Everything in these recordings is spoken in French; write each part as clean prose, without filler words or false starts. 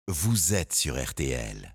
vous êtes sur RTL.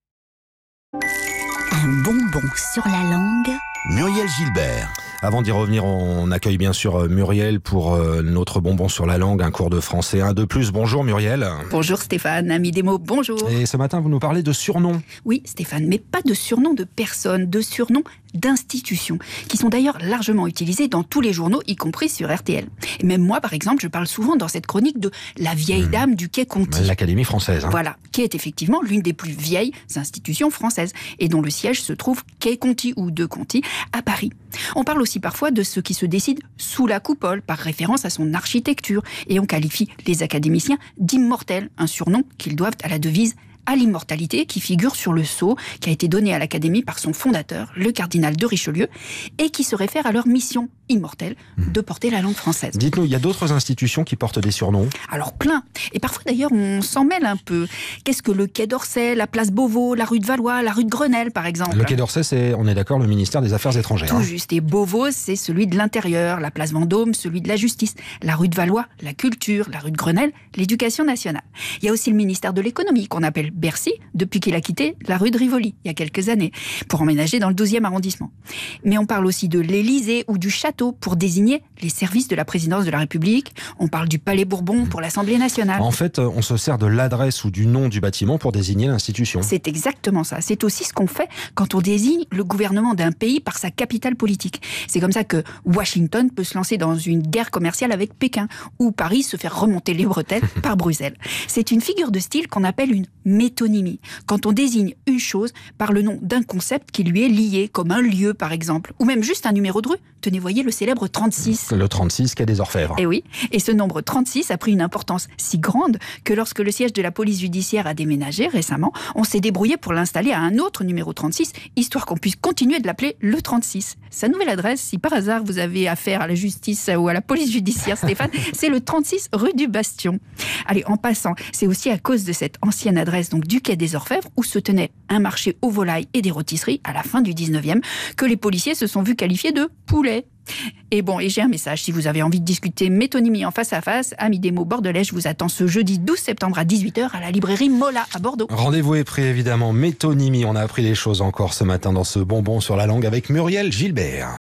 Un bonbon sur la langue. Muriel Gilbert. Avant d'y revenir, on accueille bien sûr Muriel pour notre bonbon sur la langue, un cours de français 1 de plus. Bonjour Muriel. Bonjour Stéphane, ami des mots, bonjour. Et ce matin, vous nous parlez de surnoms. Oui Stéphane, mais pas de surnoms de personnes, de surnoms d'institutions, qui sont d'ailleurs largement utilisés dans tous les journaux, y compris sur RTL. Et même moi, par exemple, je parle souvent dans cette chronique de la vieille dame du Quai Conti. L'Académie française. Voilà, qui est effectivement l'une des plus vieilles institutions françaises, et dont le siège se trouve Quai Conti ou de Conti, à Paris. On parle aussi parfois de ce qui se décide sous la coupole, par référence à son architecture, et on qualifie les académiciens d'immortels, un surnom qu'ils doivent à la devise à l'immortalité qui figure sur le sceau qui a été donné à l'Académie par son fondateur, le cardinal de Richelieu, et qui se réfère à leur mission immortelle de porter la langue française. Dites-nous, il y a d'autres institutions qui portent des surnoms? Alors plein. Et parfois d'ailleurs on s'en mêle un peu. Qu'est-ce que le Quai d'Orsay, la place Beauvau, la rue de Valois, la rue de Grenelle par exemple? Le Quai d'Orsay, c'est, on est d'accord, le ministère des Affaires étrangères. Tout juste. Et Beauvau, c'est celui de l'Intérieur. La place Vendôme, celui de la Justice. La rue de Valois, la Culture. La rue de Grenelle, l'Éducation nationale. Il y a aussi le ministère de l'Économie qu'on appelle Bercy, depuis qu'il a quitté la rue de Rivoli, il y a quelques années, pour emménager dans le 12e arrondissement. Mais on parle aussi de l'Élysée ou du Château pour désigner les services de la présidence de la République. On parle du Palais Bourbon pour l'Assemblée nationale. En fait, on se sert de l'adresse ou du nom du bâtiment pour désigner l'institution. C'est exactement ça. C'est aussi ce qu'on fait quand on désigne le gouvernement d'un pays par sa capitale politique. C'est comme ça que Washington peut se lancer dans une guerre commerciale avec Pékin, ou Paris se faire remonter les bretelles par Bruxelles. C'est une figure de style qu'on appelle une métonymie, quand on désigne une chose par le nom d'un concept qui lui est lié, comme un lieu par exemple, ou même juste un numéro de rue. Tenez, voyez le célèbre 36. Le 36, Quai des Orfèvres. Et oui, et ce nombre 36 a pris une importance si grande que lorsque le siège de la police judiciaire a déménagé récemment, on s'est débrouillé pour l'installer à un autre numéro 36, histoire qu'on puisse continuer de l'appeler le 36. Sa nouvelle adresse, si par hasard vous avez affaire à la justice ou à la police judiciaire, Stéphane, c'est le 36 rue du Bastion. Allez, en passant, c'est aussi à cause de cette ancienne adresse donc du Quai des Orfèvres, où se tenait un marché aux volailles et des rôtisseries à la fin du 19e, que les policiers se sont vus qualifier de poulet. Et bon, et j'ai un message, si vous avez envie de discuter métonymie en face à face, amis des mots bordelais, je vous attends ce jeudi 12 septembre à 18h à la librairie Mola à Bordeaux. Rendez-vous est pris évidemment, métonymie, on a appris les choses encore ce matin dans ce bonbon sur la langue avec Muriel Gilbert.